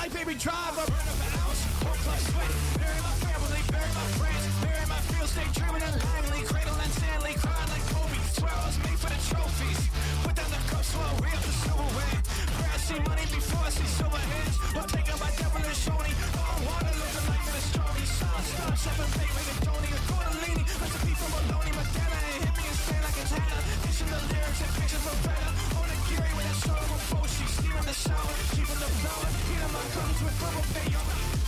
like baby driver. Burn up an ounce, whole club sweat. Bury my family, bury my friends. Bury my field, stay dreaming and lively. Cradle and Stanley, crying like Kobe. Swear I was made for the trophies. Put down the cups while we up the silverware. Pray I see money before I see silver hands. I'm taken by devilish shorty. Oh, water looking like an story. Sun, star, seven, big, make it Tony. A Cordellini, let the people Maloney. Madonna and hit me and stand like it's Hannah. Dishing the lyrics and pictures of better. On a Gary with that sort of a Foshi. Steaming the shower, keeping the flower. Heating my guns with purple paint.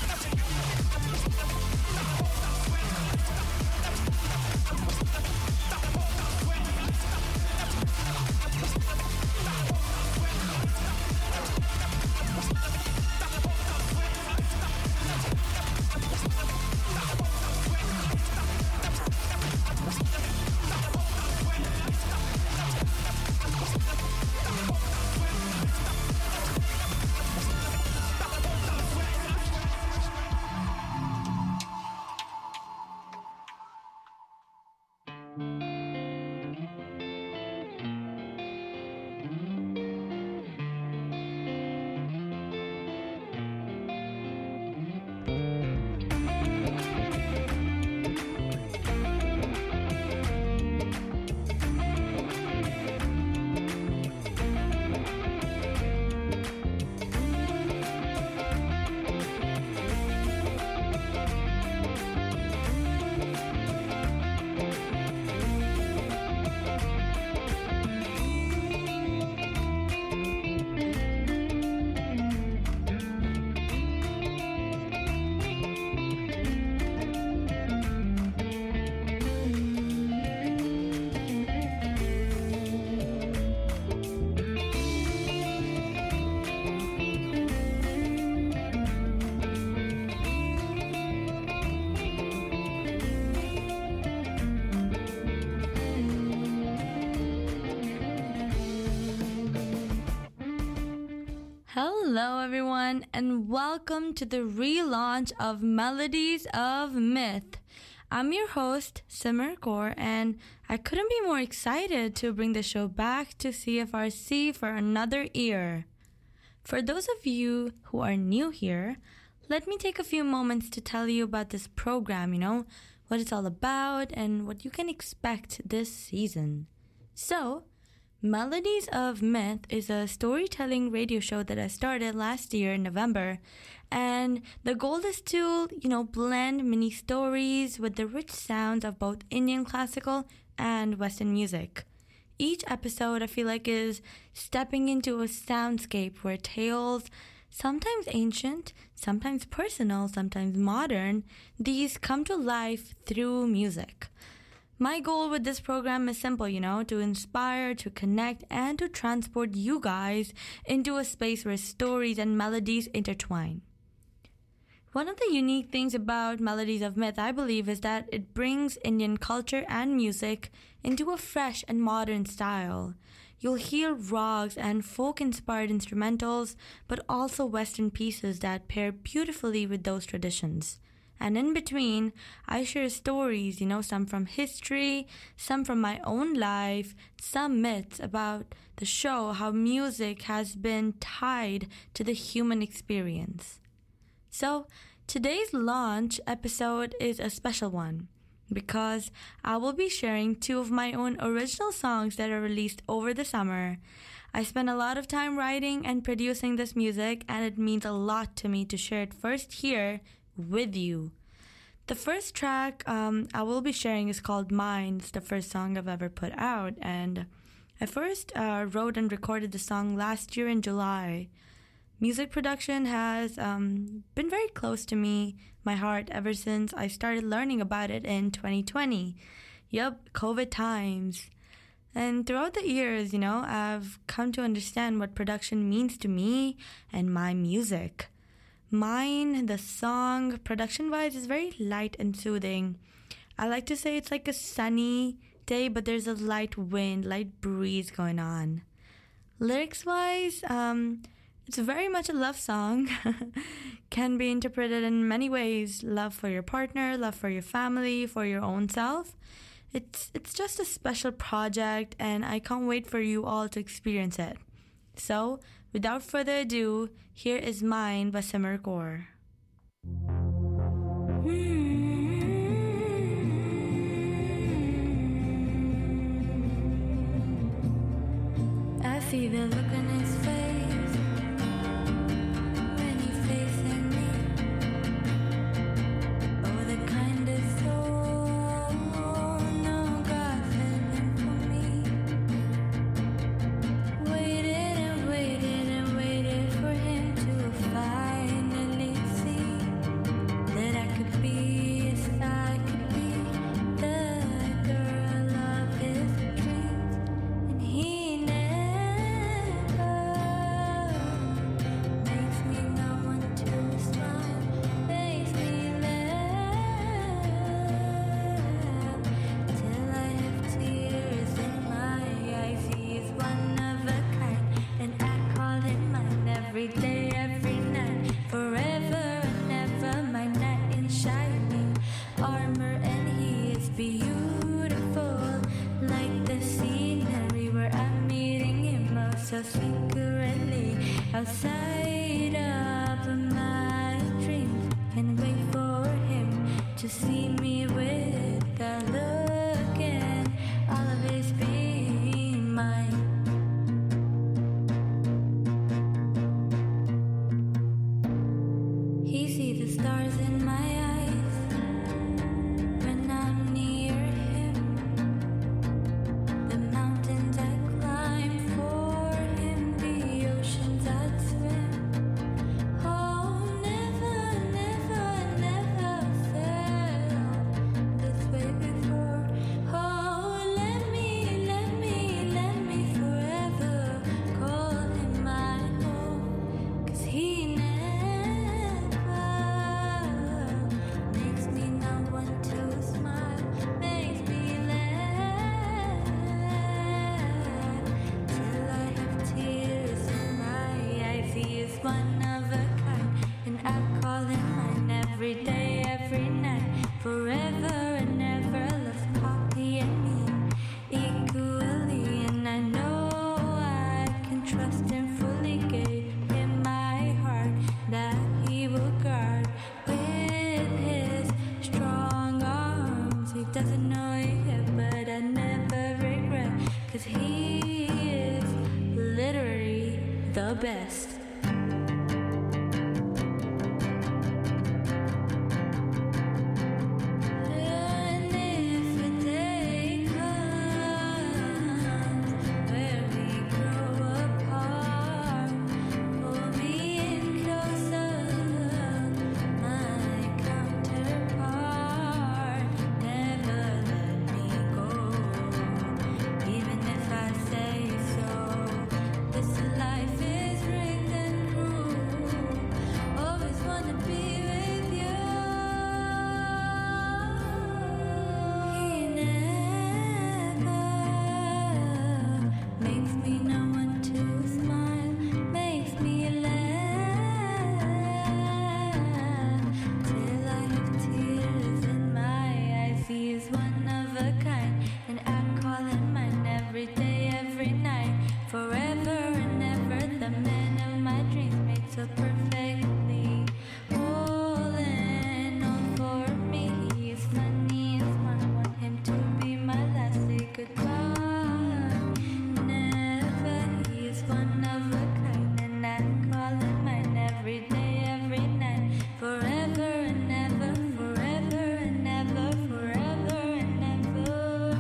Hello everyone and welcome to the relaunch of Melodies of Myth. I'm your host, Simmer Kaur, and I couldn't be more excited to bring the show back to CFRC for another year. For those of you who are new here, let me take a few moments to tell you about this program, what it's all about and what you can expect this season. So, Melodies of Myth is a storytelling radio show that I started last year in November, and the goal is to, blend mini stories with the rich sounds of both Indian classical and Western music. Each episode I feel like is stepping into a soundscape where tales, sometimes ancient, sometimes personal, sometimes modern, these come to life through music. My goal with this program is simple, to inspire, to connect, and to transport you guys into a space where stories and melodies intertwine. One of the unique things about Melodies of Myth, I believe, is that it brings Indian culture and music into a fresh and modern style. You'll hear rags and folk-inspired instrumentals, but also Western pieces that pair beautifully with those traditions. And in between, I share stories, some from history, some from my own life, some myths about the show, how music has been tied to the human experience. So, today's launch episode is a special one because I will be sharing two of my own original songs that are released over the summer. I spent a lot of time writing and producing this music, and it means a lot to me to share it first here with you. The first track I will be sharing is called Mine. It's the first song I've ever put out, and I first wrote and recorded the song last year in July. Music production has been very close to me, my heart, ever since I started learning about it in 2020. Yup, COVID times. And throughout the years, I've come to understand what production means to me and my music. Mine, the song, production-wise, is very light and soothing. I like to say it's like a sunny day, but there's a light wind, light breeze going on. Lyrics-wise, it's very much a love song. Can be interpreted in many ways. Love for your partner, love for your family, for your own self. It's just a special project, and I can't wait for you all to experience it. So, without further ado, here is Mine by Simmer Kaur. I see the look on his face when he's facing me. Oh, the kind of soul, no God sent him for me. Waited and waited and waited for him to finally see that I could be, yes, I could be the girl of his dreams. And he never makes me not want to smile, makes me laugh till I have tears in my eyes. He is one of a kind, and I call him mine every day, every night, forever and ever. My knight in shining armor, and he is beautiful, like the scenery where I'm meeting him, oh so secretly outside of my dreams. Can't wait for him to see me with that look and all of his being mine. He sees the stars in my eyes when I'm near him. The mountains I climb for him, the oceans I'd swim. Oh, never, never, never felt this way before. Oh, let me forever call him my own. 'Cause he never makes me not want to smile, makes me laugh till I have tears in my eyes. He is one of a kind, and I call him mine every day, every night, forever and ever. Loves coffee and me equally, and I know I can trust him fully. Gave him my heart that he will guard with his strong arms. He doesn't know it yet, but I never regret, 'cause he is literally the best. And if a day comes where we grow apart, pull me in closer, my counterpart. Never let me go, even if I say so. This life is rigged and cruel. Always wanna be with you. He never makes me not want to smile, makes me laugh till I have tears in my eyes. He is one of a kind, and I call him mine every day, every night, forever and ever. The man of my dreams made so perfectly whole and all for me. He is funny and smart, want him to be my last. Say goodbye, never. He is one of a kind, and I call him mine every day, every night, forever and ever, forever and ever, forever and ever.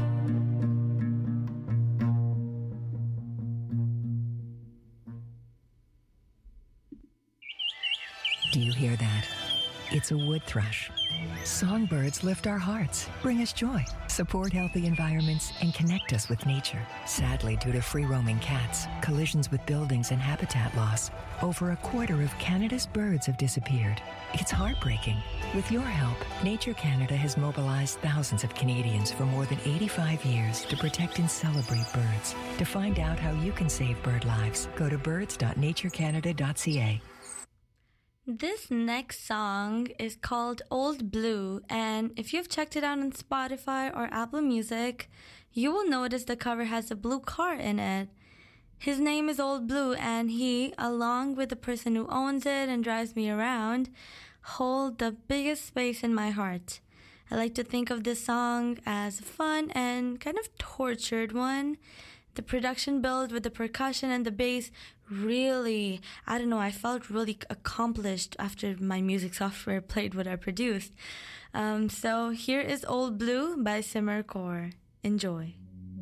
Do you hear that? It's a wood thrush. Songbirds lift our hearts, bring us joy, support healthy environments, and connect us with nature. Sadly, due to free-roaming cats, collisions with buildings, and habitat loss, over a quarter of Canada's birds have disappeared. It's heartbreaking. With your help, Nature Canada has mobilized thousands of Canadians for more than 85 years to protect and celebrate birds. To find out how you can save bird lives, go to birds.naturecanada.ca. This next song is called Old Blue, and if you've checked it out on Spotify or Apple Music, you will notice the cover has a blue car in it. His name is Old Blue, and he, along with the person who owns it and drives me around, hold the biggest space in my heart. I like to think of this song as a fun and kind of tortured one. The production build with the percussion and the bass really, I felt really accomplished after my music software played what I produced. So here is Old Blue by Simmer Kaur. Enjoy.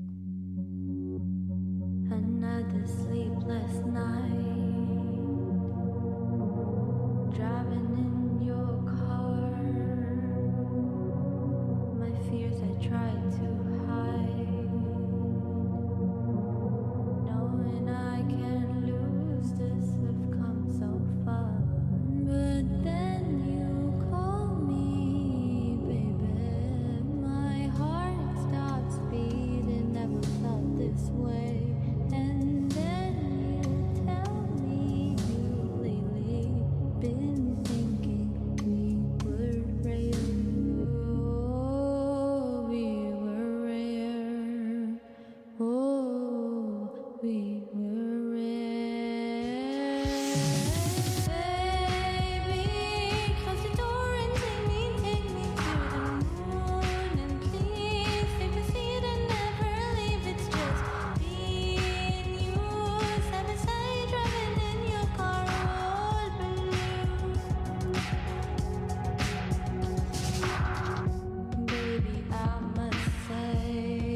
Another sleepless night, driving in your car. My fears I tried to hide, knowing I can't lose this. We've come so far, but then you call me, baby. My heart stops beating. Never felt this way. And then you tell me you've lately been thinking we were rare. Oh, we were rare. Oh, we were rare. Baby, close the door and take me to the moon. And please take a seat and never leave. It's just me and you, side by side, driving in your car, all blue. Baby, I must say,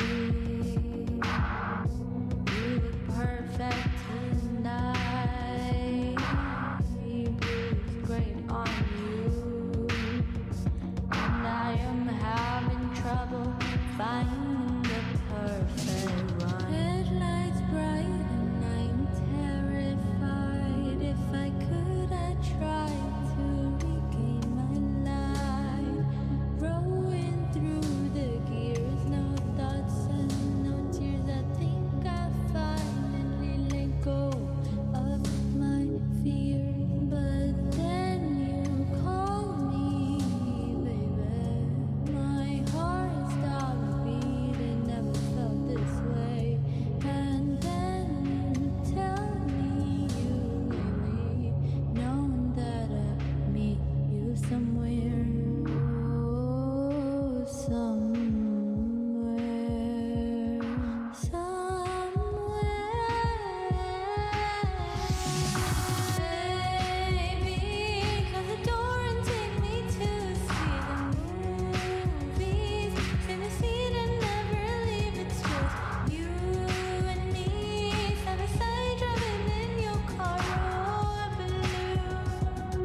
you look perfect tonight. Blue's great on you, and I am having trouble finding the perfect one. Headlights bright and I'm terrified. If I could, I'd try to regain my life. Rolling through the gears, no thoughts and no tears. I think I finally let go of my fear. But then you call me, baby. My heart stopped beating. Never felt this way. And then you tell me you really known that I meet you somewhere. Oh, somewhere. Baby, close the door and take me to see the movies. Take the seat and never leave. It's just you and me, side by side, driving in your car, all blue.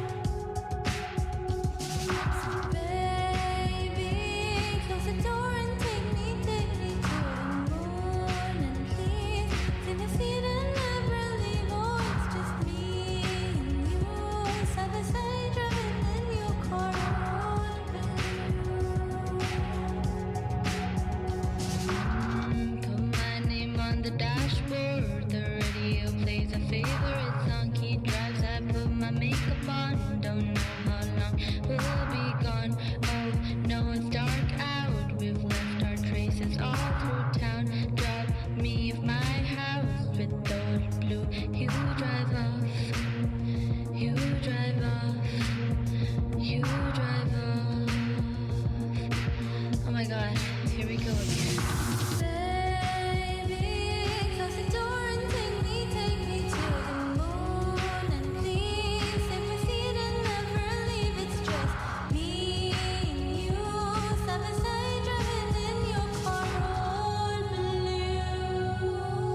So baby, close the door and take me to the moon. And please take the seat and never leave. Oh, it's just me and you, side by side, driving in your car, all blue. Put my name on the dashboard. The radio plays a favorite song. He drives, I put my makeup on. Don't know how long we'll be gone. Oh, no, it's dark out. We've left our traces all through town. Drop me of my house with those blue. You drive off. You drive off. You drive off. Oh my God, here we go again. Baby, close the door and take me to the moon. And please take my seat and never leave. It's just me and you, side by side, driving in your car, all blue.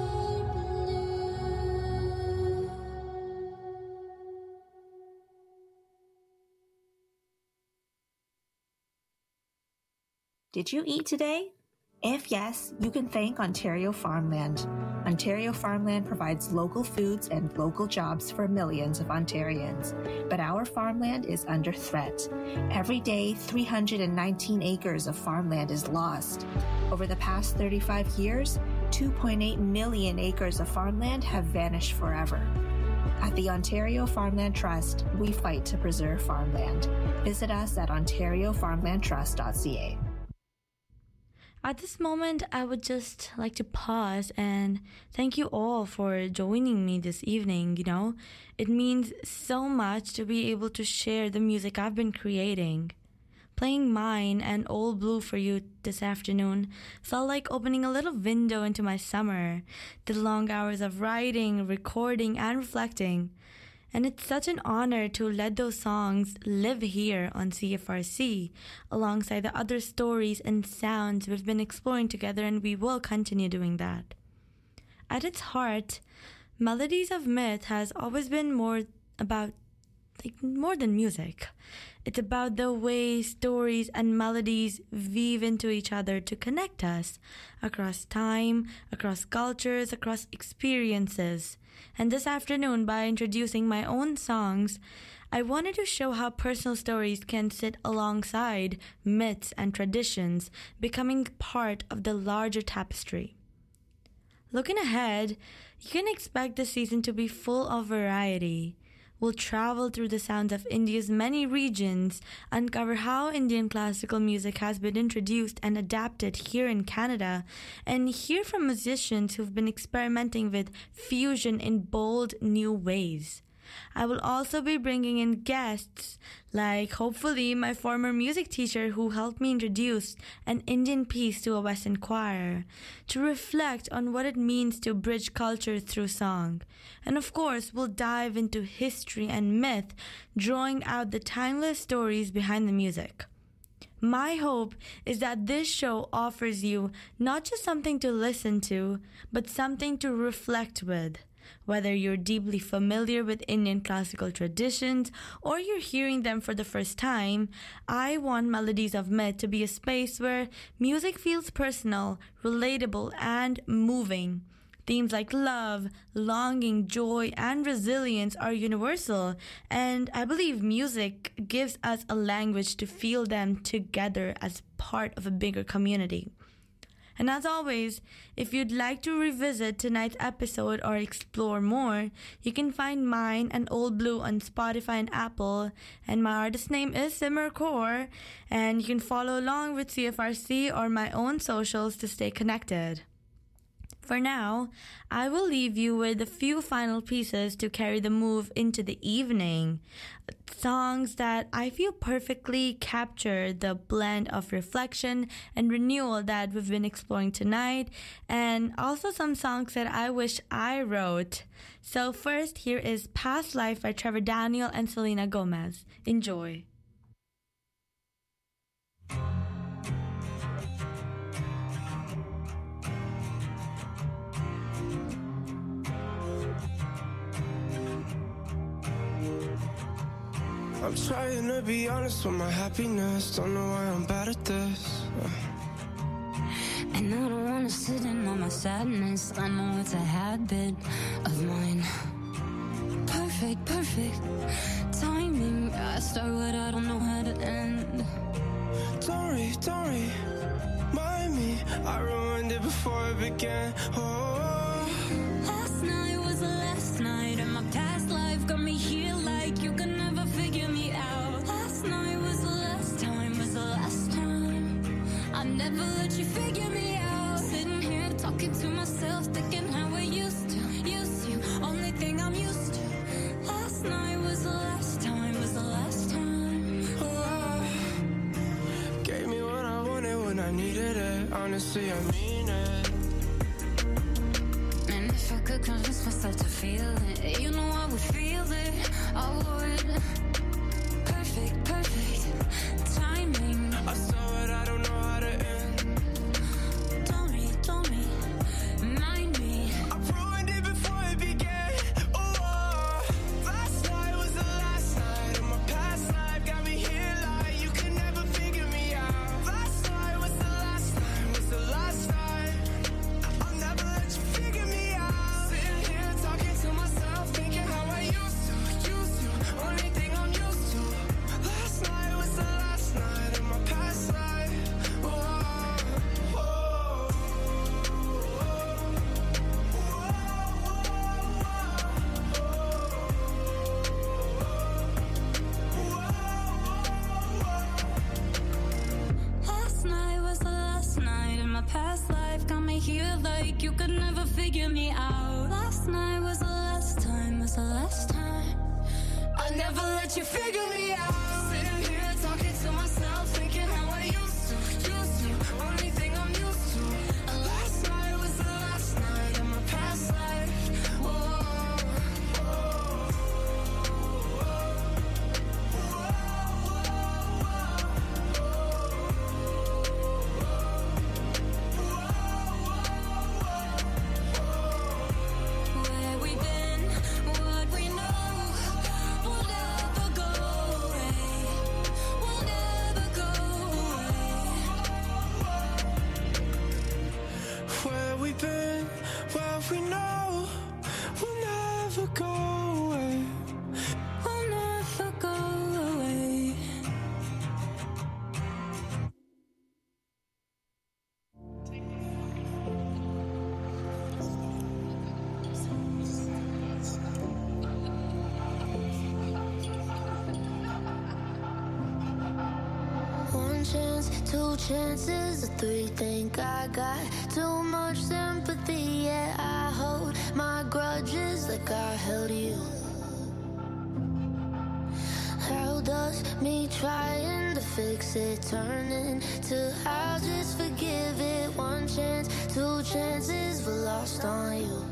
Did you eat today? If yes, you can thank Ontario Farmland. Ontario Farmland provides local foods and local jobs for millions of Ontarians. But our farmland is under threat. Every day, 319 acres of farmland is lost. Over the past 35 years, 2.8 million acres of farmland have vanished forever. At the Ontario Farmland Trust, we fight to preserve farmland. Visit us at ontariofarmlandtrust.ca. At this moment, I would just like to pause and thank you all for joining me this evening. It means so much to be able to share the music I've been creating. Playing Mine and Old Blue for you this afternoon felt like opening a little window into my summer, the long hours of writing, recording, and reflecting. And it's such an honor to let those songs live here on CFRC, alongside the other stories and sounds we've been exploring together, and we will continue doing that. At its heart, Melodies of Myth has always been more than music. It's about the way stories and melodies weave into each other to connect us across time, across cultures, across experiences. And this afternoon, by introducing my own songs, I wanted to show how personal stories can sit alongside myths and traditions, becoming part of the larger tapestry. Looking ahead, you can expect this season to be full of variety. We'll travel through the sounds of India's many regions, uncover how Indian classical music has been introduced and adapted here in Canada, and hear from musicians who've been experimenting with fusion in bold new ways. I will also be bringing in guests like, hopefully, my former music teacher who helped me introduce an Indian piece to a Western choir, to reflect on what it means to bridge culture through song. And of course, we'll dive into history and myth, drawing out the timeless stories behind the music. My hope is that this show offers you not just something to listen to, but something to reflect with. Whether you're deeply familiar with Indian classical traditions or you're hearing them for the first time, I want Melodies of Myth to be a space where music feels personal, relatable, and moving. Themes like love, longing, joy, and resilience are universal, and I believe music gives us a language to feel them together as part of a bigger community. And as always, if you'd like to revisit tonight's episode or explore more, you can find Mine and Old Blue on Spotify and Apple. And my artist name is Simmer Kaur. And you can follow along with CFRC or my own socials to stay connected. For now, I will leave you with a few final pieces to carry the move into the evening. Songs that I feel perfectly capture the blend of reflection and renewal that we've been exploring tonight, and also some songs that I wish I wrote. So first, here is Past Life by Trevor Daniel and Selena Gomez. Enjoy. I'm trying to be honest with my happiness. Don't know why I'm bad at this. And I don't wanna sit in on my sadness. I know it's a habit of mine. Perfect timing. I start what I don't know how to end. Don't remind me. I ruined it before it began. Oh, last night was the last night, and my past life got me here like you can never figure me out. Last night was the last time. I never let you figure me out. Sitting here talking to myself, thinking how I used you. Only thing I'm used to. Last night was the last time. oh, gave me what I wanted when I needed it. Honestly, I mean it. And if I could convince myself to feel it, you know I would feel it. I would. Perfect timing. I saw it, I don't know how to end. Don't remind me. I ruined it before it began. Oh, last night was the last night of my past life. Got me here like you could never figure me out. Last night was the last time. I'll never let you figure me out. Sitting here talking to myself, thinking how I used to. you could never figure me out. Last night was the last time, was the last time. I never let you figure me out. Sitting here talking to myself, thinking how I used to. Only thing I'm used to. And last night was the last night of my past life. Whoa. Where we been, what we know, we'll never go away. We'll never go away. Where we been, what we know, we'll never go away. We'll never go away. One chance, two chances, or three. Think I got too much sympathy. Yeah, I hold my grudges like I held you. How does me trying to fix it turn into I'll just forgive it? One chance, two chances, but lost on you.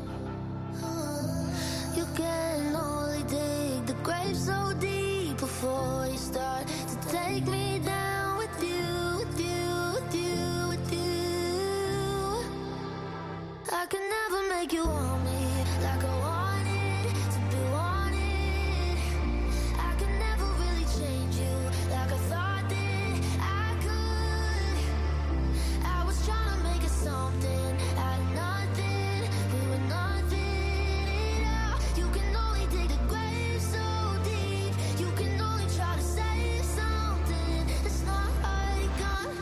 You can only dig the grave so deep before you start to take me down with you, with you, with you, with you. I can never make you want me like I wanted to be wanted. I can never really change you like I thought that I could. I was trying to make it something out of nothing. We were nothing at all. You can only dig the grave so deep. You can only try to say something. It's not icon.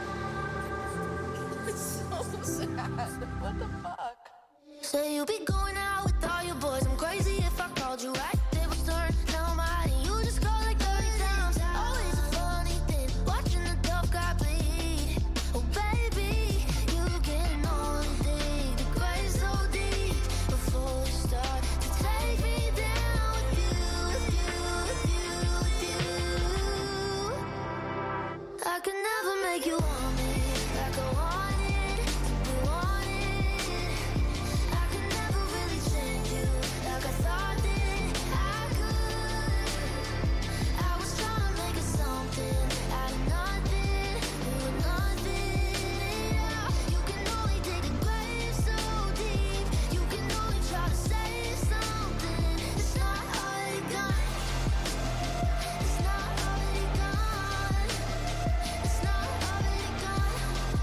It's so sad. What the fuck? Say you be going out with all your boys. I'm crazy if I called you right. They would turn. Now I'm hiding. You just call like 30 times. Always a funny thing. Watching the tough guy bleed. Oh baby, you can only dig the grave so deep before you start to take me down with you, with you, with you, with you. I can never make you want me like I wanted to be wanted. I can never really change you like I thought that I could. I was trying to make it something out of nothing. We were nothing at all. You can only dig the grave so deep. You can only try to say something. It's not already gone. It's not already gone. It's not already gone.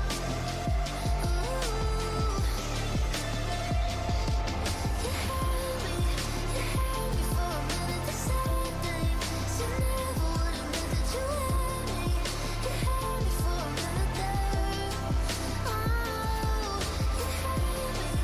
Ooh. You had me for a minute. The same thing. You never would admit that you had me. You had me for a minute there. Oh, you had me.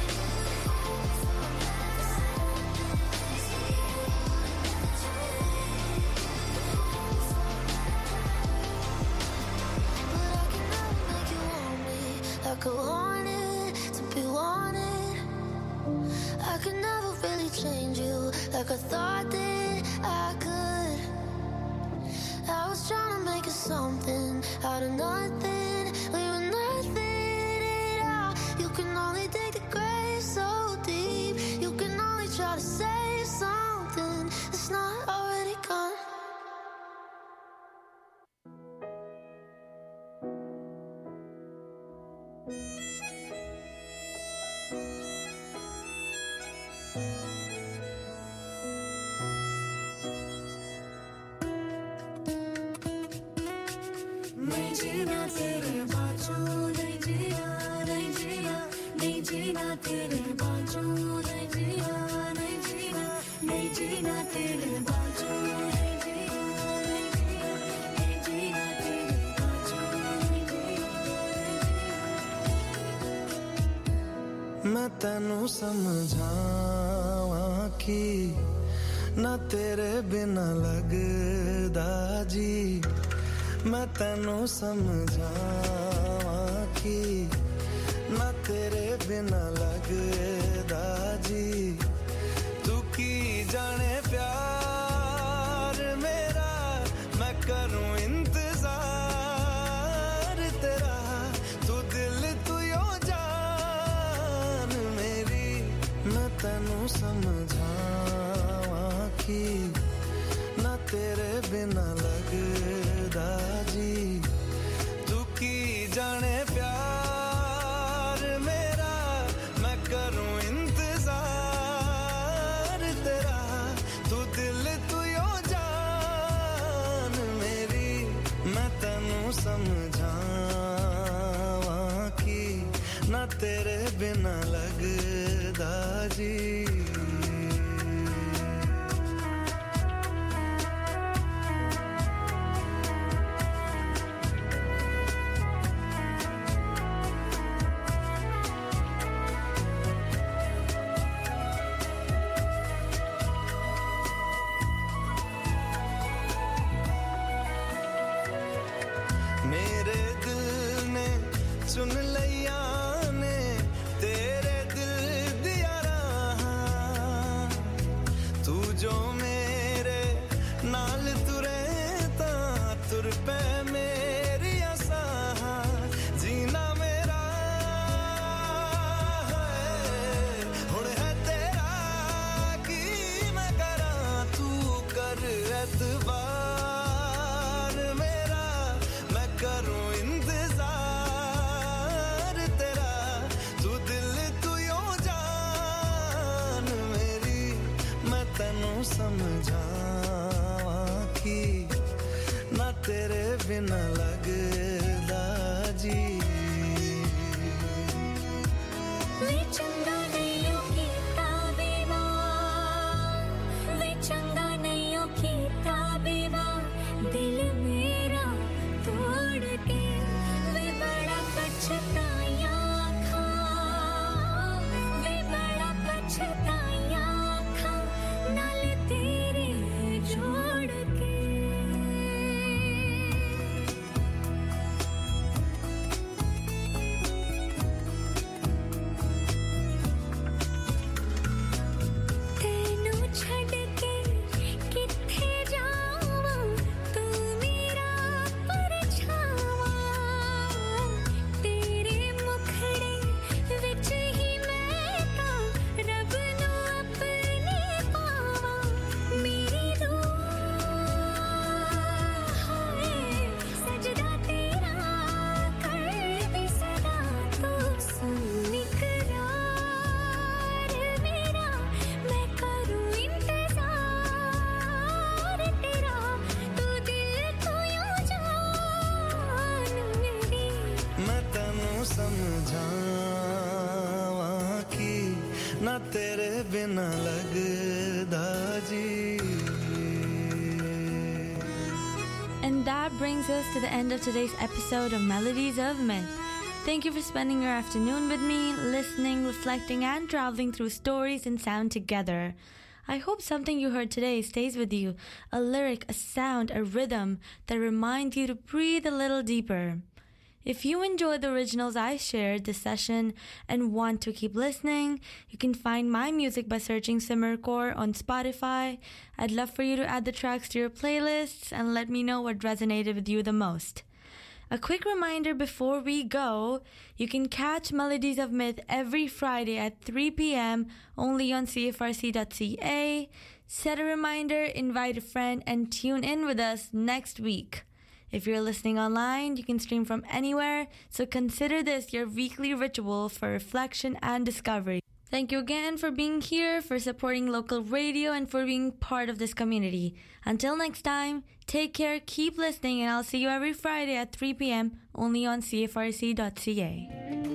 But I can never make you want me like I wanted to be wanted. I could never really change you like I thought that I could. I was trying to make it something out of nothing. We were nothing at all. You can only dig the grave so deep. You can only try to say something that's not already gone. नहीं जीना तेरे बाजू, नहीं जीना, नहीं जीना, नहीं जीना तेरे बाजू, नहीं जीना, नहीं जीना, नहीं जीना तेरे बाजू, नहीं जीना, नहीं जीना, नहीं जीना तेरे बाजू, नहीं जीना। मैं तैनू समझावां कि ना तेरे बिना लगदा जी। मैं तैनू समझावां कि ना तेरे बिना लगदा जी तू की जाने प्यार मेरा मैं करूं इंतजार तेरा तू दिल तू यो जान मेरी मैं तैनू समझावां की ना तेरे बिना लगदा जी तू की जाने प्यार मेरा मैं करूं इंतजार तेरा तू दिल तू यो जान मेरी मैं तैनू समझावां की ना तेरे बिना लगदा जी मेरे दिल ने सुन लिया ने तेरे दिल दिया रहा तू जो मेरे नाल तुरे ता तुर पे मेरी आसा जीना मेरा हुण है तेरा की मैं करा तू कर एतबार मेरा मैं करूं इंतजार तेरा तू दिल तू यो जान मेरी मैं तैनू समझावां की ना तेरे बिना लगदा जी वे चंगा नहीं हो कीता बेवा वे चंगा नहीं हो कीता बेवा दिल मेरा तोड़ के वे बड़ा पछताया खा वे बड़ा पछताया खा नाल तेरे जोड़ के तेनू छड़ के किथे जावां तू मेरा परछावा तेरे मुखड़े विच ही मैं तां रब नू अपने पावां मेरी रूह है सजदा तेरा करदी सदा तू सुन इकरार मेरा मैं करूं इंतजार तेरा तू दिल तू यो जान मेरी मैं तैनू समझावां की ना तेरे बिना लगदा जी And that brings us to the end of today's episode of Melodies of Myth. Thank you for spending your afternoon with me, listening, reflecting, and traveling through stories and sound together. I hope something you heard today stays with you, a lyric, a sound, a rhythm that reminds you to breathe a little deeper. If you enjoyed the originals I shared this session and want to keep listening, you can find my music by searching Simmer Kaur on Spotify. I'd love for you to add the tracks to your playlists and let me know what resonated with you the most. A quick reminder before we go, you can catch Melodies of Myth every Friday at 3 p.m. only on CFRC.ca. Set a reminder, invite a friend, and tune in with us next week. If you're listening online, you can stream from anywhere, so consider this your weekly ritual for reflection and discovery. Thank you again for being here, for supporting local radio, and for being part of this community. Until next time, take care, keep listening, and I'll see you every Friday at 3 p.m. only on CFRC.ca.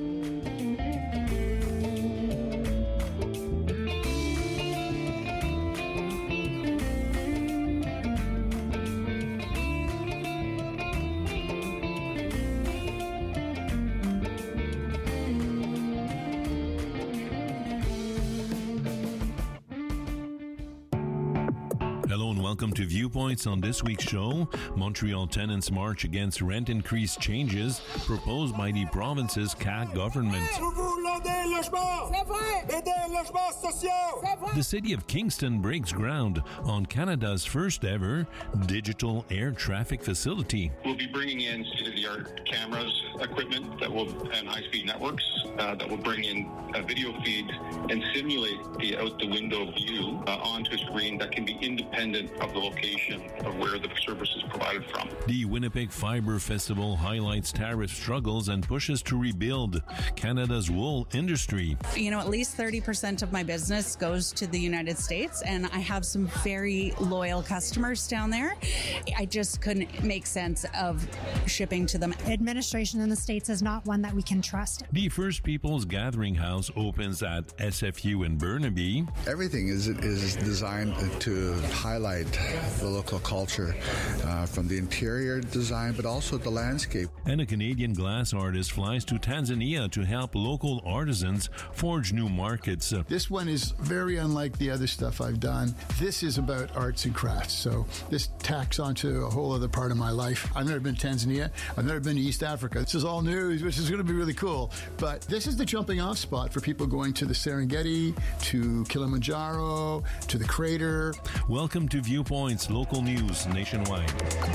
Hello and welcome to Viewpoints. On this week's show, Montreal tenants march against rent increase changes proposed by the province's CAQ government. aider le logement. C'est vrai. Aider le logement social. C'est vrai. The city of Kingston breaks ground on Canada's first ever digital air traffic facility. We'll be bringing in state-of-the-art cameras, equipment and high-speed networks that will bring in a video feed and simulate the out-the-window view onto a screen that can be independent of the location of where the service is provided from. The Winnipeg Fibre Festival highlights tariff struggles and pushes to rebuild Canada's wool industry. You know, at least 30% of my business goes to the United States, and I have some very loyal customers down there. I just couldn't make sense of shipping to them. Administration in the States is not one that we can trust. The First Peoples Gathering House opens at SFU in Burnaby. Everything is designed to highlight the local culture, from the interior design, but also the landscape. And a Canadian glass artist flies to Tanzania to help local artisans forge new markets. This one is very unlike the other stuff I've done. This is about arts and crafts, so this tacks onto a whole other part of my life. I've never been to Tanzania. I've never been to East Africa. This is all new, which is going to be really cool. But this is the jumping off spot for people going to the Serengeti, to Kilimanjaro, to the crater. Welcome to Viewpoints, local news nationwide.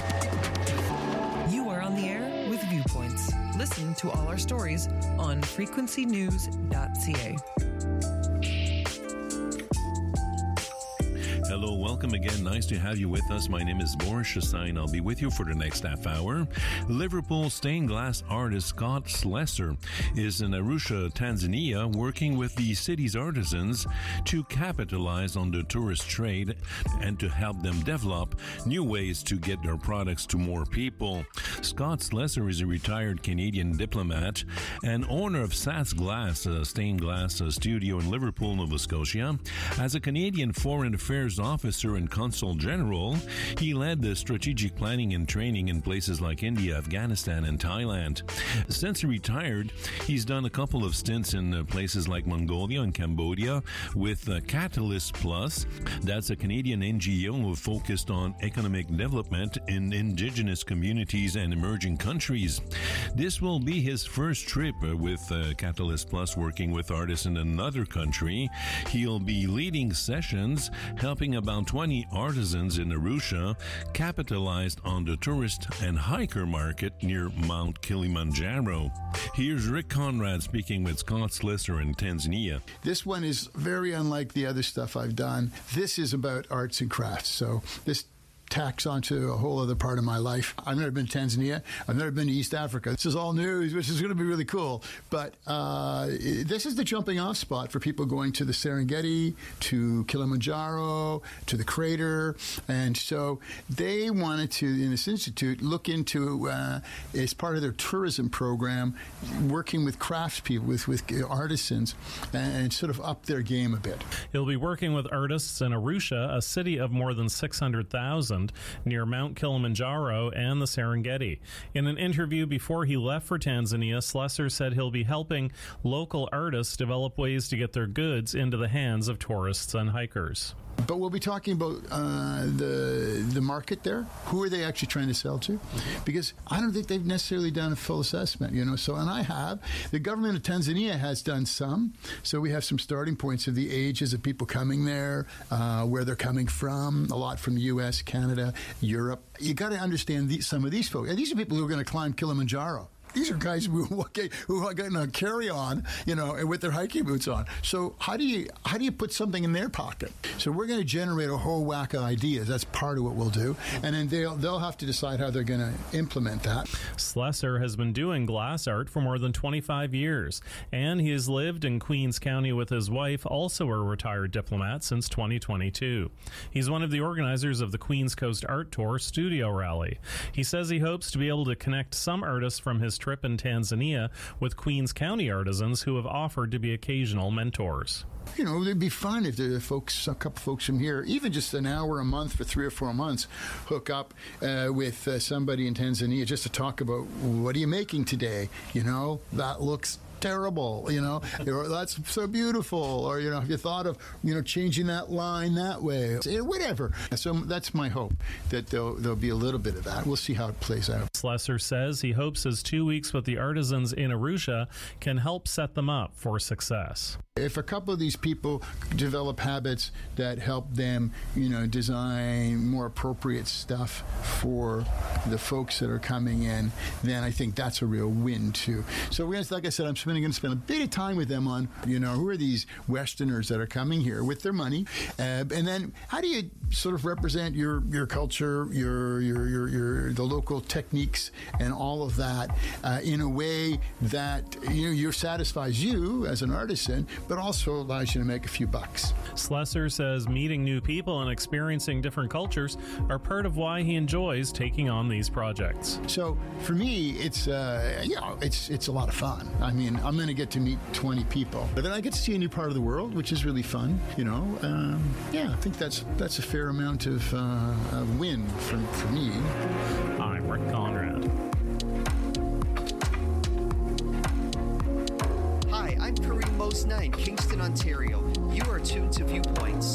You are on the air with Viewpoints. Listen to all our stories on frequencynews.ca. Hello, welcome again. Nice to have you with us. My name is Boris Chassain. I'll be with you for the next half hour. Liverpool stained glass artist Scott Slessor is in Arusha, Tanzania, working with the city's artisans to capitalize on the tourist trade and to help them develop new ways to get their products to more people. Scott Slessor is a retired Canadian diplomat and owner of Sats Glass, a stained glass studio in Liverpool, Nova Scotia. As a Canadian Foreign Affairs officer and consul general, he led the strategic planning and training in places like India, Afghanistan, and Thailand. Since he retired, he's done a couple of stints in places like Mongolia and Cambodia with Catalyst Plus. That's a Canadian NGO focused on economic development in indigenous communities and emerging countries. This will be his first trip with Catalyst Plus, working with artists in another country. He'll be leading sessions, helping about 20 artisans in Arusha capitalize on the tourist and hiker market near Mount Kilimanjaro. Here's Rick Conrad speaking with Scott Slessor in Tanzania. This one is very unlike the other stuff I've done. This is about arts and crafts, so this tacks onto a whole other part of my life. I've never been to Tanzania. I've never been to East Africa. This is all new, which is going to be really cool. But this is the jumping off spot for people going to the Serengeti, to Kilimanjaro, to the crater. And so they wanted to, in this institute, look into, as part of their tourism program, working with craftspeople, with artisans, and sort of up their game a bit. He'll be working with artists in Arusha, a city of more than 600,000, near Mount Kilimanjaro and the Serengeti. In an interview before he left for Tanzania, Slessor said he'll be helping local artists develop ways to get their goods into the hands of tourists and hikers. But we'll be talking about the market there. Who are they actually trying to sell to? Because I don't think they've necessarily done a full assessment, you know. So, and I have. The government of Tanzania has done some. So we have some starting points of the ages of people coming there, where they're coming from. A lot from the U.S., Canada, Europe. You got to understand some of these folks. And these are people who are going to climb Kilimanjaro. These are guys who are getting a carry-on, you know, and with their hiking boots on. So how do you put something in their pocket? So we're going to generate a whole whack of ideas. That's part of what we'll do, and then they'll have to decide how they're going to implement that. Slessor has been doing glass art for more than 25 years, and he has lived in Queens County with his wife, also a retired diplomat, since 2022. He's one of the organizers of the Queens Coast Art Tour Studio Rally. He says he hopes to be able to connect some artists from his trip in Tanzania with Queens County artisans who have offered to be occasional mentors. You know, it'd be fun if the a couple folks from here, even just an hour a month for 3 or 4 months, hook up with somebody in Tanzania just to talk about, what are you making today? You know, that looks terrible, or that's so beautiful, or, have you thought of, changing that line that way, whatever. So that's my hope, that there'll be a little bit of that. We'll see how it plays out. Slessor says he hopes his 2 weeks with the artisans in Arusha can help set them up for success. If a couple of these people develop habits that help them, design more appropriate stuff for the folks that are coming in, then I think that's a real win too. So like I said, I'm going to spend a bit of time with them on, who are these Westerners that are coming here with their money, and then how do you sort of represent your culture, your the local techniques and all of that in a way that satisfies you as an artisan, but also allows you to make a few bucks. Slessor says meeting new people and experiencing different cultures are part of why he enjoys taking on these projects. So for me, it's a lot of fun. I mean, I'm going to get to meet 20 people, but then I get to see a new part of the world, which is really fun. I think that's a fair amount of win for me. I'm Rick Conrad. Hi, I'm Kareem Mosna in Kingston, Ontario. You are tuned to Viewpoints.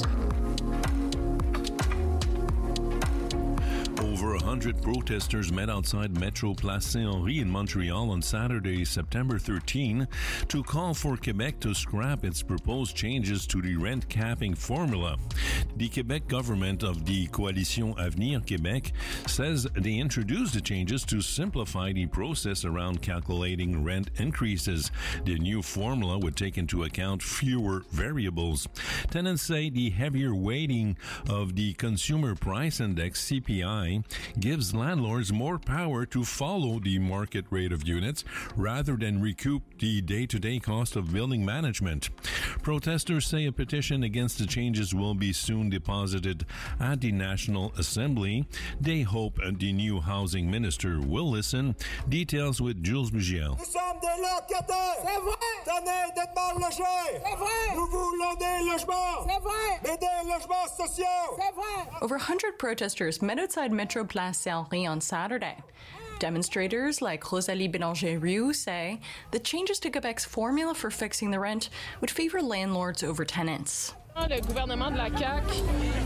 Over 100 protesters met outside Metro Place Saint-Henri in Montreal on Saturday, September 13, to call for Quebec to scrap its proposed changes to the rent capping formula. The Quebec government of the Coalition Avenir Québec says they introduced the changes to simplify the process around calculating rent increases. The new formula would take into account fewer variables. Tenants say the heavier weighting of the Consumer Price Index, CPI, gives landlords more power to follow the market rate of units rather than recoup the day-to-day cost of building management. Protesters say a petition against the changes will be soon deposited at the National Assembly. They hope the new housing minister will listen. Details with Jules Bugiel. Nous sommes des locataires. C'est vrai. Tenez d'être mal logés. C'est vrai. Nous voulons des logements. C'est vrai. Mais des logements sociaux. C'est vrai. Over 100 protesters met outside Metro Place Saint-Henri on Saturday. Demonstrators like Rosalie Bélanger-Rioux say the changes to Quebec's formula for fixing the rent would favor landlords over tenants. Le gouvernement de la CAQ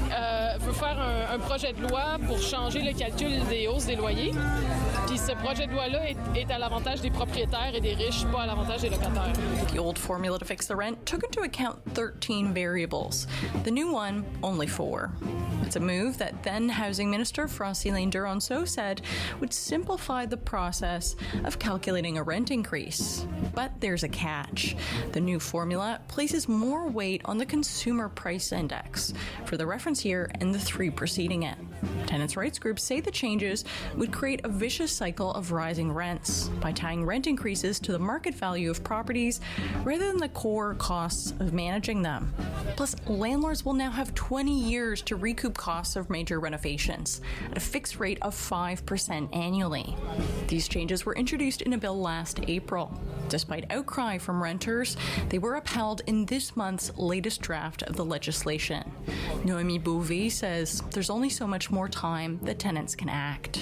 veut faire un projet de loi pour changer le calcul des hausses des loyers. Puis ce projet de loi-là est à l'avantage des propriétaires et des riches, pas à l'avantage des locataires. The old formula to fix the rent took into account 13 variables. The new one, only 4. It's a move that then Housing Minister Francilien Duranceau said would simplify the process of calculating a rent increase. But there's a catch. The new formula places more weight on the Consumer Price Index for the reference year and the 3 preceding it. Tenants' rights groups say the changes would create a vicious cycle of rising rents by tying rent increases to the market value of properties rather than the core costs of managing them. Plus, landlords will now have 20 years to recoup costs of major renovations at a fixed rate of 5% annually. These changes were introduced in a bill last April. Despite outcry from renters, they were upheld in this month's latest draft of the legislation. Noémie Beauvais says there's only so much more time that tenants can act.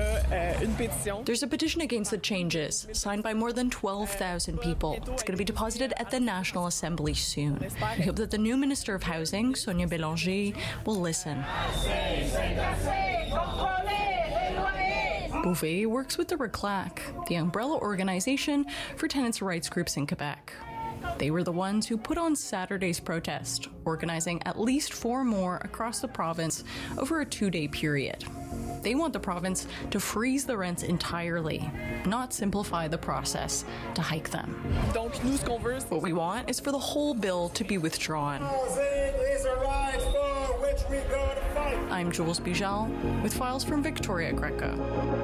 There's a petition against the changes, signed by more than 12,000 people. It's going to be deposited at the National Assembly soon. We hope that the new Minister of Housing, Sonia Bélanger, will listen. Beauvais works with the RECLAC, the umbrella organization for tenants' rights groups in Quebec. They were the ones who put on Saturday's protest, organizing at least 4 more across the province over a 2-day period. They want the province to freeze the rents entirely, not simplify the process to hike them. What we want is for the whole bill to be withdrawn. I'm Jules Bijal with files from Victoria Greco.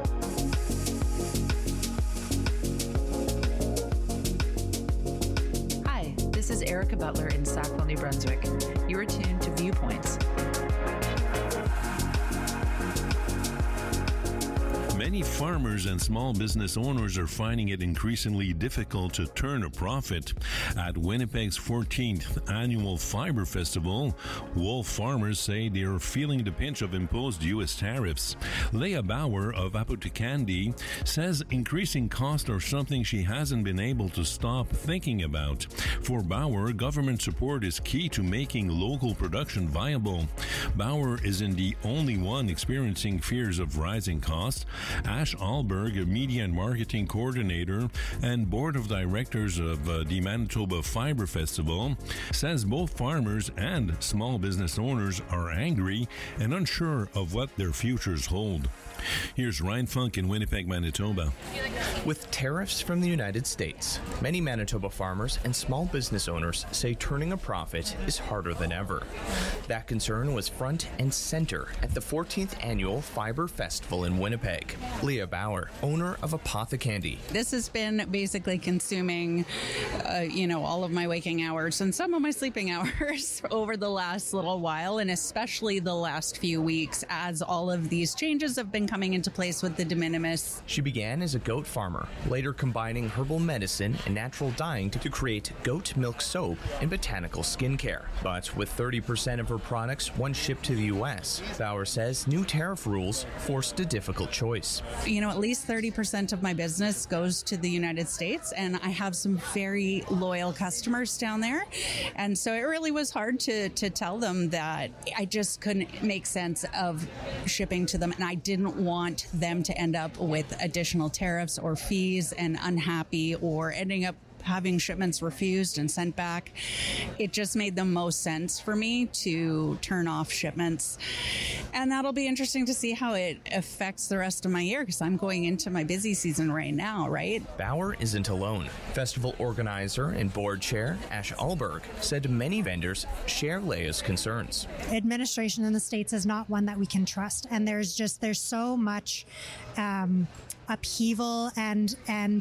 Hi, this is Erica Butler in Sackville, New Brunswick. You are tuned to Viewpoints. Many Many farmers and small business owners are finding it increasingly difficult to turn a profit. At Winnipeg's 14th annual Fiber Festival, wool farmers say they are feeling the pinch of imposed U.S. tariffs. Leah Bauer of Apothecandi says increasing costs are something she hasn't been able to stop thinking about. For Bauer, government support is key to making local production viable. Bauer isn't the only one experiencing fears of rising costs. Ash Alberg, a media and marketing coordinator and board of directors of the Manitoba Fiber Festival, says both farmers and small business owners are angry and unsure of what their futures hold. Here's Ryan Funk in Winnipeg, Manitoba. With tariffs from the United States, many Manitoba farmers and small business owners say turning a profit is harder than ever. That concern was front and center at the 14th annual Fiber Festival in Winnipeg. Leah Bauer, owner of Apothecandi. This has been basically consuming, all of my waking hours and some of my sleeping hours over the last little while, and especially the last few weeks as all of these changes have been coming into place with the de minimis. She began as a goat farmer, later combining herbal medicine and natural dyeing to create goat milk soap and botanical skincare. But with 30% of her products once shipped to the U.S., Bauer says new tariff rules forced a difficult choice. At least 30% of my business goes to the United States, and I have some very loyal customers down there. And so it really was hard to tell them that I just couldn't make sense of shipping to them, and I didn't want them to end up with additional tariffs or fees and unhappy or ending up having shipments refused and sent back. It just made the most sense for me to turn off shipments. And that'll be interesting to see how it affects the rest of my year, because I'm going into my busy season right now, right? Bauer isn't alone. Festival organizer and board chair Ash Alberg said many vendors share Leah's concerns. Administration in the States is not one that we can trust. And there's so much upheaval and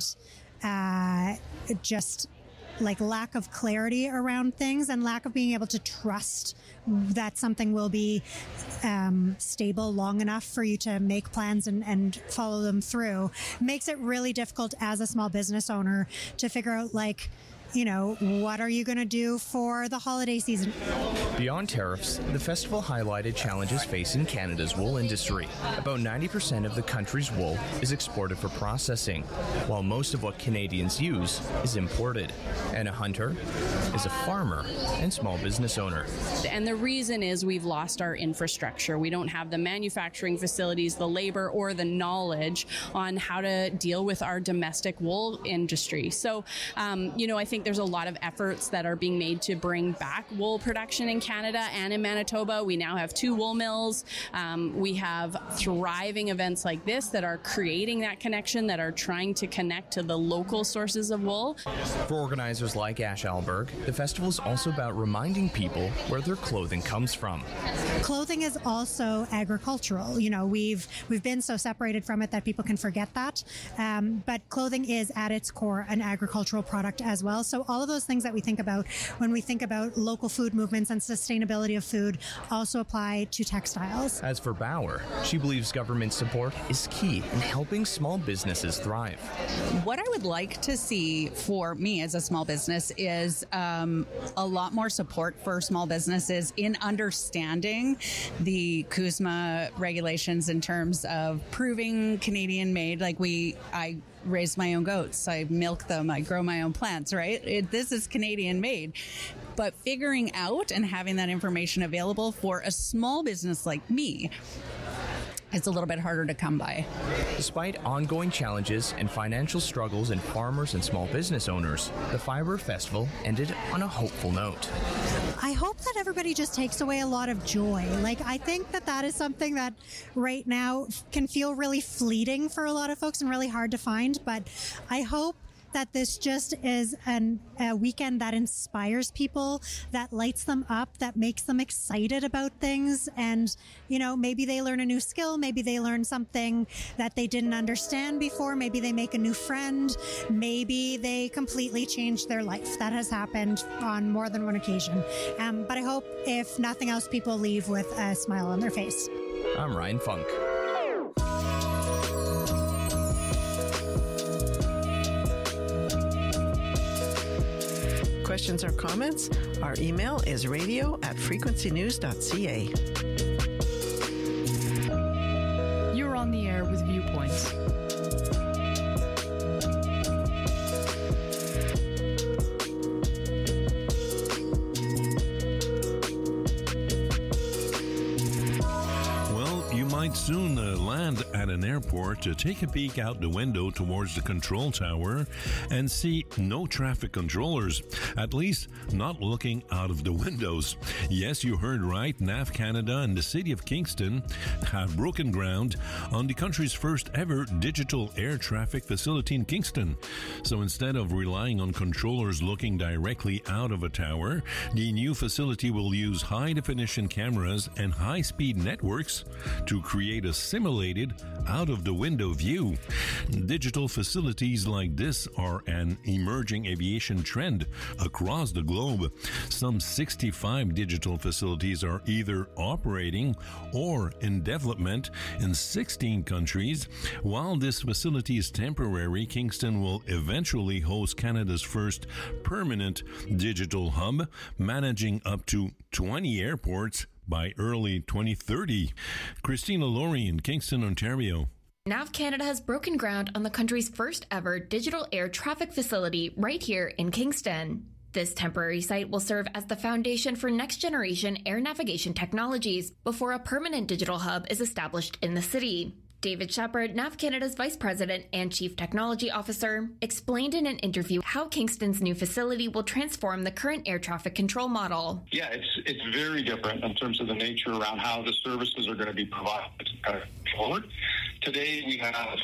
just like lack of clarity around things and lack of being able to trust that something will be stable long enough for you to make plans and follow them through makes it really difficult as a small business owner to figure out what are you going to do for the holiday season? Beyond tariffs, the festival highlighted challenges facing Canada's wool industry. About 90% of the country's wool is exported for processing, while most of what Canadians use is imported. Anna Hunter is a farmer and small business owner. And the reason is we've lost our infrastructure. We don't have the manufacturing facilities, the labor, or the knowledge on how to deal with our domestic wool industry. So, I think there's a lot of efforts that are being made to bring back wool production in Canada and in Manitoba. We now have 2 wool mills. We have thriving events like this that are creating that connection, that are trying to connect to the local sources of wool. For organizers like Ash Alberg, the festival is also about reminding people where their clothing comes from. Clothing is also agricultural. We've been so separated from it that people can forget that. But clothing is at its core an agricultural product as well. So all of those things that we think about when we think about local food movements and sustainability of food also apply to textiles. As for Bauer, she believes government support is key in helping small businesses thrive. What I would like to see for me as a small business is a lot more support for small businesses in understanding the CUSMA regulations in terms of proving Canadian made. I raise my own goats, I milk them, I grow my own plants, right? This is Canadian made. But figuring out and having that information available for a small business like me, it's a little bit harder to come by. Despite ongoing challenges and financial struggles in farmers and small business owners, the Fiber Festival ended on a hopeful note. I hope that everybody just takes away a lot of joy. I think that is something that right now can feel really fleeting for a lot of folks and really hard to find. But I hope that this just is a weekend that inspires people, that lights them up, that makes them excited about things. And, maybe they learn a new skill. Maybe they learn something that they didn't understand before. Maybe they make a new friend. Maybe they completely change their life. That has happened on more than one occasion. But I hope, if nothing else, people leave with a smile on their face. I'm Ryan Funk. questions or comments, our email is radio@frequencynews.ca. You're on the air with Viewpoints. Soon land at an airport to take a peek out the window towards the control tower and see no traffic controllers, at least not looking out of the windows. Yes, you heard right. NAV Canada and the City of Kingston have broken ground on the country's first ever digital air traffic facility in Kingston. So instead of relying on controllers looking directly out of a tower, the new facility will use high-definition cameras and high-speed networks to create a simulated out-of-the-window view. Digital facilities like this are an emerging aviation trend across the globe. Some 65 digital facilities are either operating or in development in 16 countries. While this facility is temporary, Kingston will eventually host Canada's first permanent digital hub, managing up to 20 airports by early 2030. Christina Laurie in Kingston, Ontario. NAV Canada has broken ground on the country's first ever digital air traffic facility right here in Kingston. This temporary site will serve as the foundation for next-generation air navigation technologies before a permanent digital hub is established in the city. David Shepherd, NAV Canada's Vice President and Chief Technology Officer, explained in an interview how Kingston's new facility will transform the current air traffic control model. Yeah, it's very different in terms of the nature around how the services are going to be provided forward. Today, we have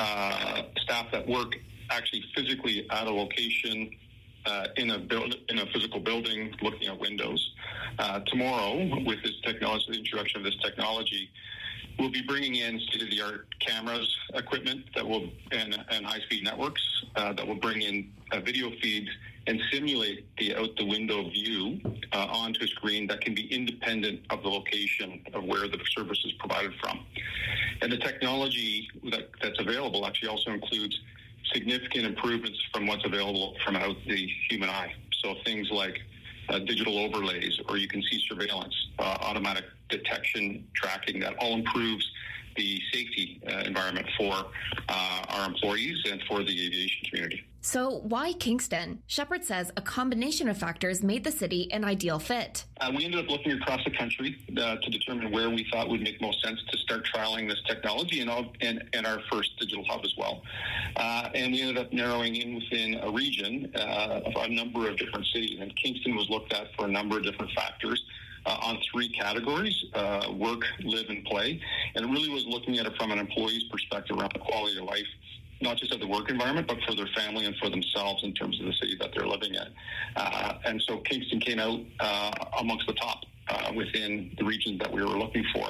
staff that work actually physically at a location in a physical building looking at windows. Tomorrow, with this technology, the introduction of this technology, we'll be bringing in state-of-the-art cameras, equipment that will, and high-speed networks that will bring in video feeds and simulate the out-the-window view onto a screen that can be independent of the location of where the service is provided from. And the technology that's available actually also includes significant improvements from what's available from out the human eye. So things like digital overlays, or you can see surveillance, automatic detection, tracking, that all improves the safety environment for our employees and for the aviation community. So why Kingston? Shepherd says a combination of factors made the city an ideal fit. We ended up looking across the country to determine where we thought would make most sense to start trialing this technology and our first digital hub as well. And we ended up narrowing in within a region of a number of different cities. And Kingston was looked at for a number of different factors on three categories: work, live, and play. And it really was looking at it from an employee's perspective around the quality of life, not just of the work environment, but for their family and for themselves in terms of the city that they're living in. And so Kingston came out amongst the top within the regions that we were looking for.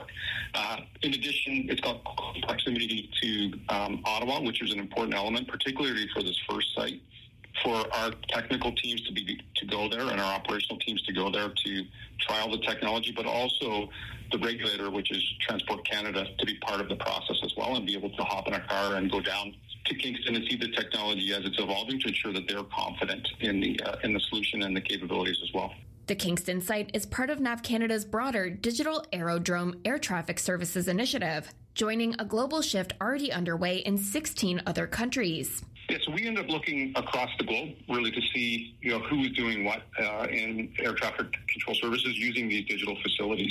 In addition, it's got proximity to Ottawa, which is an important element, particularly for this first site, for our technical teams to go there and our operational teams to go there to trial the technology, but also the regulator, which is Transport Canada, to be part of the process as well and be able to hop in a car and go down to Kingston and see the technology as it's evolving to ensure that they're confident in the solution and the capabilities as well. The Kingston site is part of NAV Canada's broader Digital Aerodrome Air Traffic Services initiative, joining a global shift already underway in 16 other countries. Yeah, so we end up looking across the globe really to see, who is doing what in air traffic control services using these digital facilities.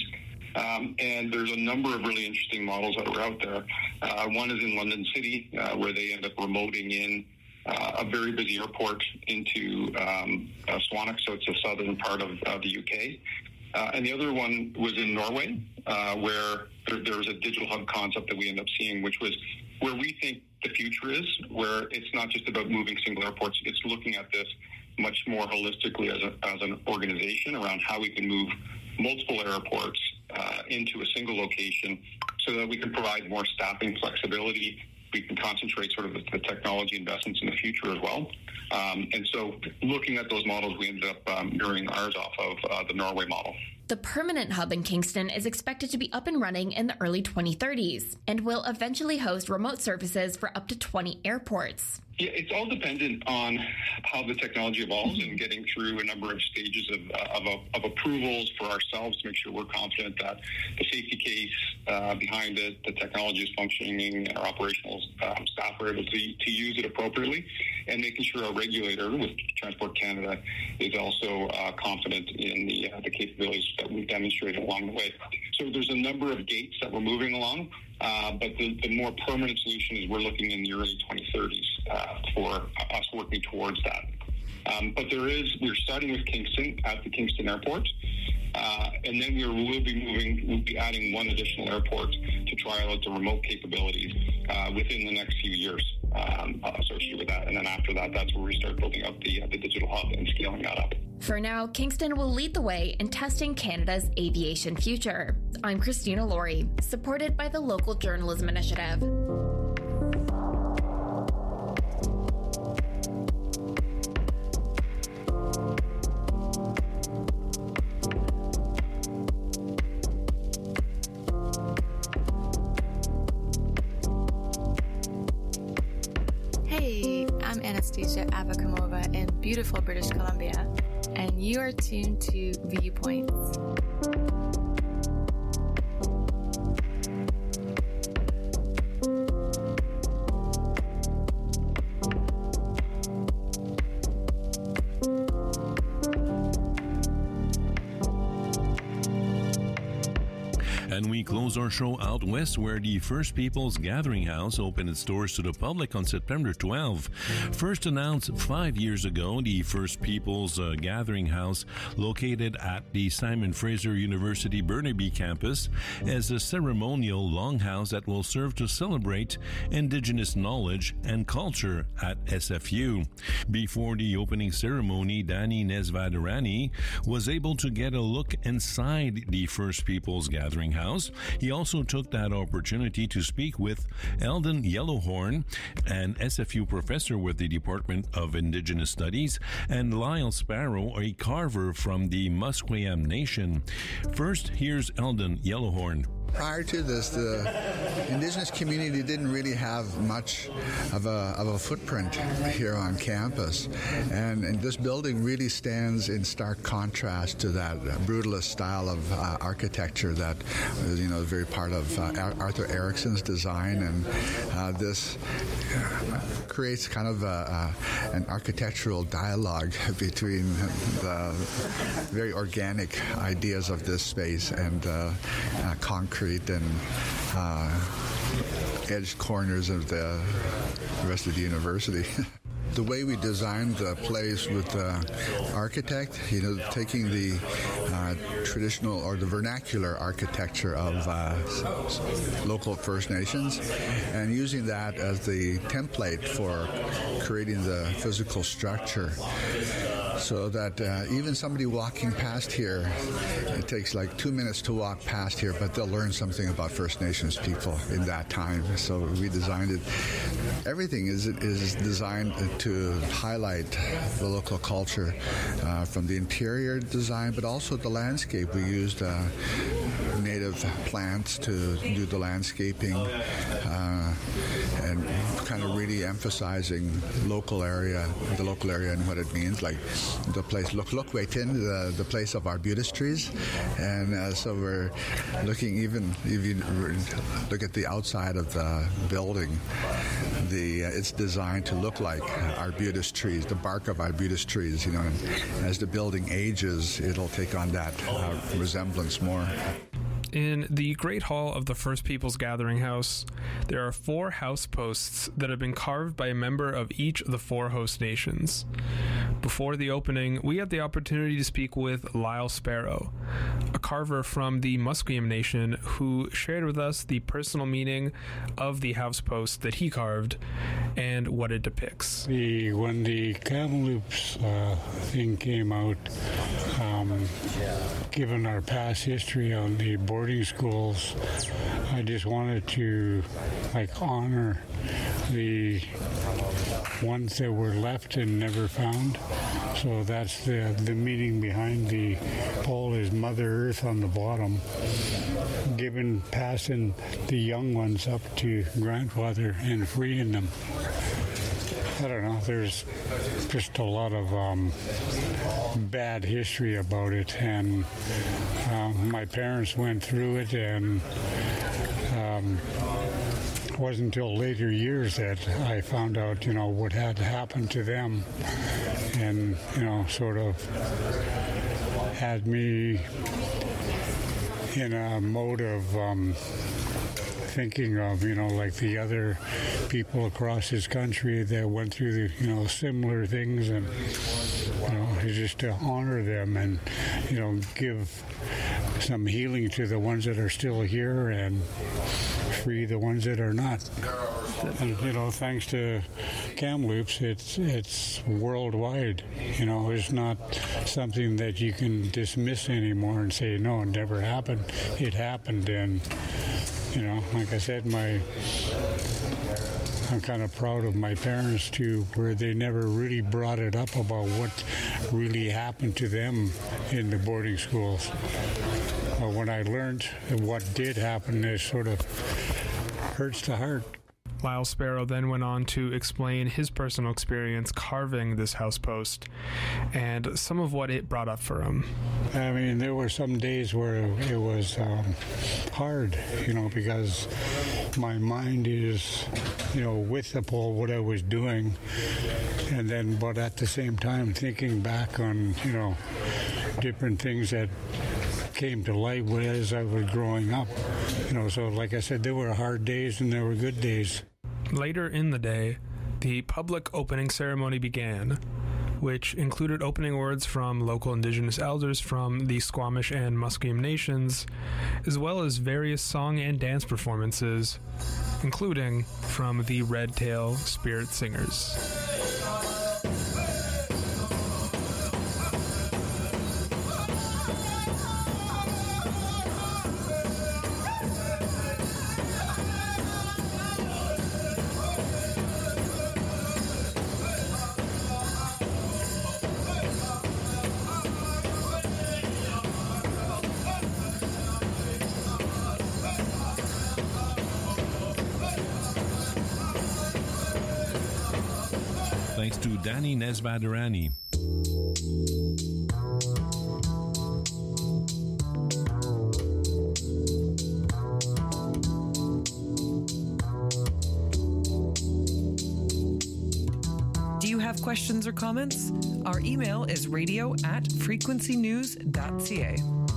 And there's a number of really interesting models that are out there. One is in London City, where they end up remoting in a very busy airport into Swanwick, so it's the southern part of the UK. And the other one was in Norway, where there was a digital hub concept that we ended up seeing, which was where we think the future is, where it's not just about moving single airports, it's looking at this much more holistically as an organization around how we can move multiple airports into a single location so that we can provide more staffing flexibility. We can concentrate sort of the technology investments in the future as well. And so looking at those models, we ended up mirroring ours off of the Norway model. The permanent hub in Kingston is expected to be up and running in the early 2030s and will eventually host remote services for up to 20 airports. Yeah, it's all dependent on how the technology evolves and getting through a number of stages of approvals for ourselves to make sure we're confident that the safety case behind it, the technology is functioning, and our operational staff are able to use it appropriately, and making sure our regulator with Transport Canada is also confident in the capabilities that we've demonstrated along the way. So there's a number of gates that we're moving along, but the more permanent solution is we're looking in the early 2030s for us working towards that. But we're starting with Kingston at the Kingston Airport, and then we'll be adding one additional airport to trial out the remote capabilities within the next few years associated with that. And then after that, that's where we start building up the digital hub and scaling that up. For now, Kingston will lead the way in testing Canada's aviation future. I'm Christina Laurie, supported by the Local Journalism Initiative. Hey, I'm Anastasia Avakamova in beautiful British Columbia, and you are tuned to Viewpoints. And we close our show out west, where the First Peoples Gathering House opened its doors to the public on September 12. First announced 5 years ago, the First Peoples Gathering House, located at the Simon Fraser University Burnaby campus, is a ceremonial longhouse that will serve to celebrate Indigenous knowledge and culture at SFU. Before the opening ceremony, Danny Nesvadarani was able to get a look inside the First Peoples Gathering House. He also took that opportunity to speak with Eldon Yellowhorn, an SFU professor with the Department of Indigenous Studies, and Lyle Sparrow, a carver from the Musqueam Nation. First, here's Eldon Yellowhorn. Prior to this, the Indigenous community didn't really have much of a footprint here on campus, and this building really stands in stark contrast to that brutalist style of architecture that was, very part of Arthur Erickson's design, and this creates kind of an architectural dialogue between the very organic ideas of this space and concrete and edged corners of the rest of the university. The way we designed the place with the architect, taking the traditional or the vernacular architecture of local First Nations and using that as the template for creating the physical structure, so that even somebody walking past here, it takes like 2 minutes to walk past here, but they'll learn something about First Nations people in that time. So we designed it. Everything is designed to highlight the local culture, from the interior design, but also the landscape. We used native plants to do the landscaping, and kind of really emphasizing the local area and what it means, like the place Lukwaitin, the place of arbutus trees, and so we're looking, even if you look at the outside of the building, it's designed to look like arbutus trees, the bark of arbutus trees, and as the building ages, it'll take on that resemblance more. In the Great Hall of the First Peoples Gathering House, there are 4 house posts that have been carved by a member of each of the 4 host nations. Before the opening, we had the opportunity to speak with Lyle Sparrow, a carver from the Musqueam Nation, who shared with us the personal meaning of the house post that he carved and what it depicts. When the Kamloops thing came out, given our past history on the boarding schools, I just wanted to honor the ones that were left and never found. So that's the meaning behind the pole is Mother Earth on the bottom, passing the young ones up to grandfather and freeing them. I don't know, there's just a lot of bad history about it, and my parents went through it, and it wasn't until later years that I found out, what had happened to them, and, sort of had me in a mode of thinking of, like the other people across this country that went through the, similar things, and, just to honor them and, give some healing to the ones that are still here and free the ones that are not. And, thanks to Kamloops, it's worldwide. It's not something that you can dismiss anymore and say, no, it never happened. It happened, and like I said, I'm kind of proud of my parents too, where they never really brought it up about what really happened to them in the boarding schools. But when I learned what did happen, it sort of hurts the heart. Lyle Sparrow then went on to explain his personal experience carving this house post and some of what it brought up for him. I mean, there were some days where it was hard, because my mind is, with the pole, what I was doing, but at the same time thinking back on, different things that came to light as I was growing up. So like I said, there were hard days and there were good days. Later in the day, the public opening ceremony began, which included opening words from local Indigenous elders from the Squamish and Musqueam nations, as well as various song and dance performances, including from the Red Tail Spirit Singers. Thanks to Danny Nesvadarani. Do you have questions or comments? Our email is radio@frequencynews.ca.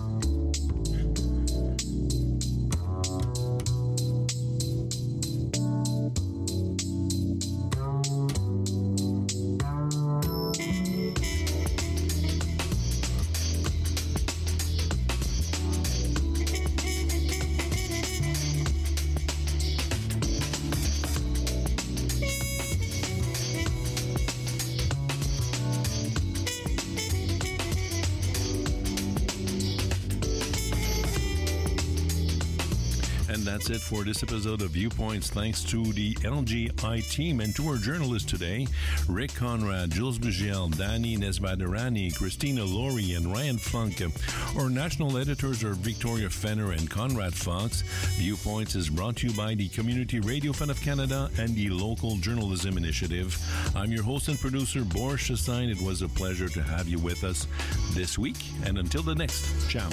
That's it for this episode of Viewpoints. Thanks to the LGI team and to our journalists today, Rick Conrad, Jules Bugel, Danny Nesvadarani, Christina Laurie, and Ryan Funk. Our national editors are Victoria Fenner and Conrad Fox. Viewpoints is brought to you by the Community Radio Fund of Canada and the Local Journalism Initiative. I'm your host and producer, Boris Chassain. It was a pleasure to have you with us this week, and until the next, ciao.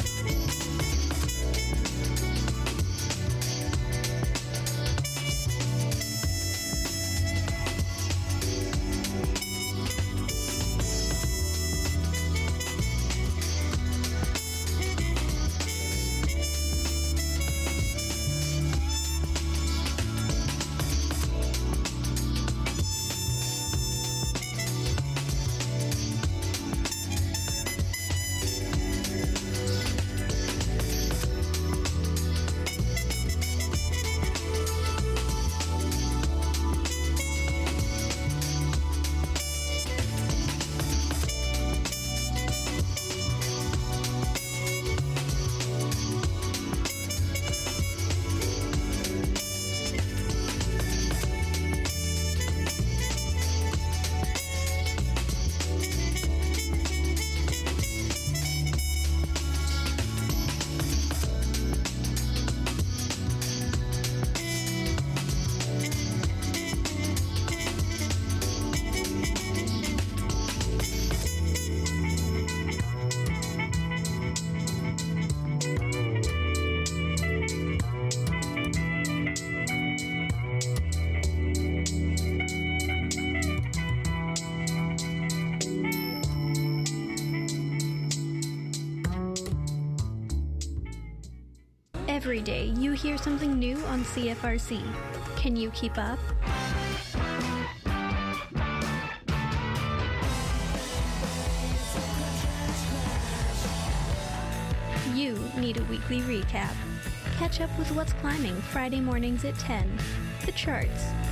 Every day you hear something new on CFRC. Can you keep up? You need a weekly recap. Catch up with what's climbing Friday mornings at 10. The charts.